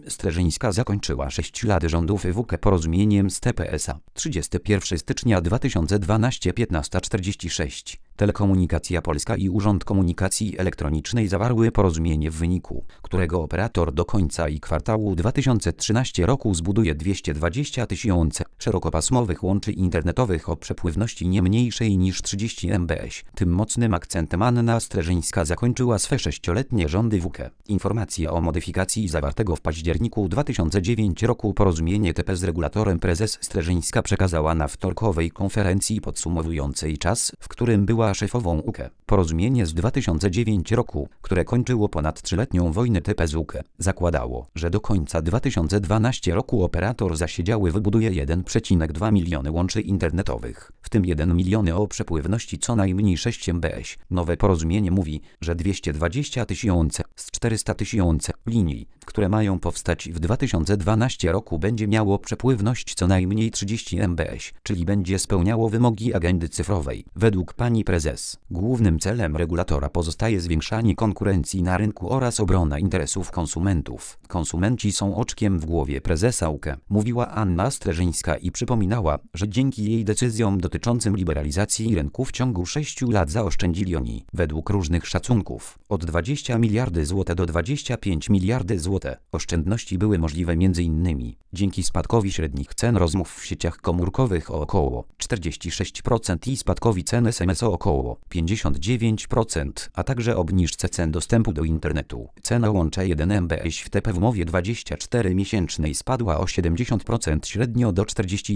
Strzeżyńska zakończyła 6 lat rządów WK porozumieniem z TPS-a. 31 stycznia 2012 15:46. Telekomunikacja Polska i Urząd Komunikacji Elektronicznej zawarły porozumienie, w wyniku którego operator do końca kwartału 2013 roku zbuduje 220 000 szerokopasmowych łączy internetowych o przepływności nie mniejszej niż 30 mbs. Tym mocnym akcentem Anna Strzeżyńska zakończyła swe 6-letnie rządy WK. Informacje o modyfikacji zawartego w październiku 2009 roku porozumienie TP z regulatorem prezes Strzeżyńska przekazała na wtorkowej konferencji podsumowującej czas, w którym była szefową UKE. Porozumienie z 2009 roku, które kończyło ponad 3-letnią wojnę TP z UKE, zakładało, że do końca 2012 roku operator zasiedziały wybuduje 1,2 miliony łączy internetowych, w tym 1 milion o przepływności co najmniej 6 mbs. Nowe porozumienie mówi, że 220 000 z 400 000 linii, które mają powstać w 2012 roku, będzie miało przepływność co najmniej 30 mbs, czyli będzie spełniało wymogi agendy cyfrowej. Według pani prezes, głównym celem regulatora pozostaje zwiększanie konkurencji na rynku oraz obrona interesów konsumentów. Konsumenci są oczkiem w głowie prezesa UKE, mówiła Anna Strzeżyńska i przypominała, że dzięki jej decyzjom dotyczącym liberalizacji rynku w ciągu 6 lat zaoszczędzili oni, według różnych szacunków, od 20 miliardy zł do 25 miliardy zł. Oszczędności były możliwe m.in. dzięki spadkowi średnich cen rozmów w sieciach komórkowych o około 46% i spadkowi cen SMS o około 59%, a także obniżce cen dostępu do internetu. Cena łącza 1 mbs w TP w umowie 24-miesięcznej spadła o 70% średnio do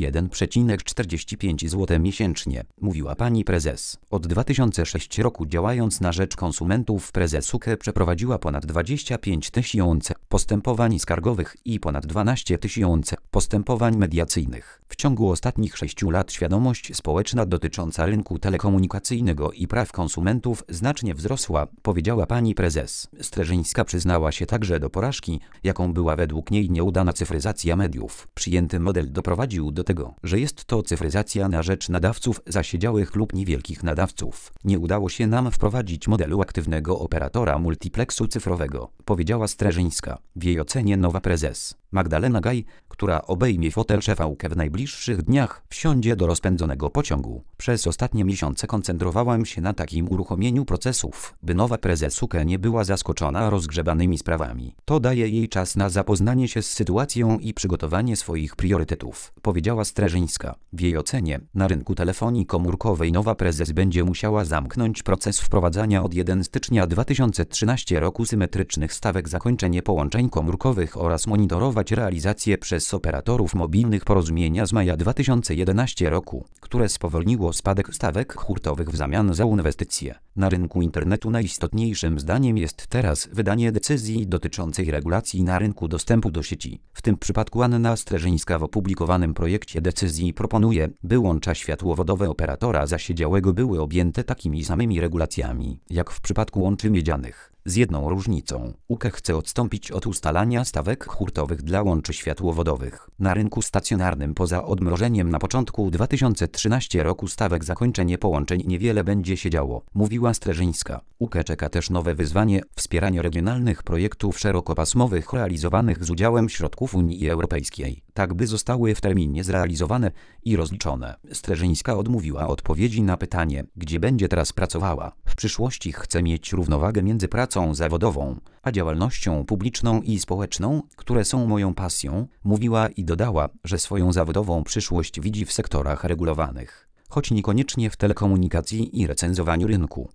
41,45 zł miesięcznie, mówiła pani prezes. Od 2006 roku działając na rzecz konsumentów prezes UKE przeprowadziła ponad 25 000 postępowań skargowych i ponad 12 000 postępowań mediacyjnych. W ciągu ostatnich 6 lat świadomość społeczna dotycząca rynku telekomunikacyjnego i praw konsumentów znacznie wzrosła, powiedziała pani prezes. Strzeżyńska przyznała się także do porażki, jaką była według niej nieudana cyfryzacja mediów. Przyjęty model doprowadził do tego, że jest to cyfryzacja na rzecz nadawców zasiedziałych lub niewielkich nadawców. Nie udało się nam wprowadzić modelu aktywnego operatora multiplexu cyfrowego, powiedziała Strzeżyńska. W jej ocenie nowa prezes, Magdalena Gaj, która obejmie fotel szefa UKE w najbliższych dniach, wsiądzie do rozpędzonego pociągu. Przez ostatnie miesiące koncentrowałam się na takim uruchomieniu procesów, by nowa prezes UKE nie była zaskoczona rozgrzebanymi sprawami. To daje jej czas na zapoznanie się z sytuacją i przygotowanie swoich priorytetów, powiedziała Strzeżyńska. W jej ocenie na rynku telefonii komórkowej nowa prezes będzie musiała zamknąć proces wprowadzania od 1 stycznia 2013 roku symetrycznych stawek zakończenie połączeń komórkowych oraz monitorować realizację przez operatorów mobilnych porozumienia z maja 2011 roku, które spowolniło spadek stawek hurtowych w zamian za inwestycje. Na rynku internetu najistotniejszym zdaniem jest teraz wydanie decyzji dotyczącej regulacji na rynku dostępu do sieci. W tym przypadku Anna Strzeżyńska w opublikowanym projekcie decyzji proponuje, by łącza światłowodowe operatora zasiedziałego były objęte takimi samymi regulacjami, jak w przypadku łączy miedzianych. Z jedną różnicą. UKE chce odstąpić od ustalania stawek hurtowych dla łączy światłowodowych. Na rynku stacjonarnym poza odmrożeniem na początku 2013 roku stawek zakończenie połączeń niewiele będzie się działo, mówiła Strzeżyńska. UKE czeka też nowe wyzwanie – wspieranie regionalnych projektów szerokopasmowych realizowanych z udziałem środków Unii Europejskiej, tak by zostały w terminie zrealizowane i rozliczone. Strzeżyńska odmówiła odpowiedzi na pytanie, gdzie będzie teraz pracowała. W przyszłości chce mieć równowagę między pracą zawodową, a działalnością publiczną i społeczną, które są moją pasją, mówiła i dodała, że swoją zawodową przyszłość widzi w sektorach regulowanych, choć niekoniecznie w telekomunikacji i recenzowaniu rynku.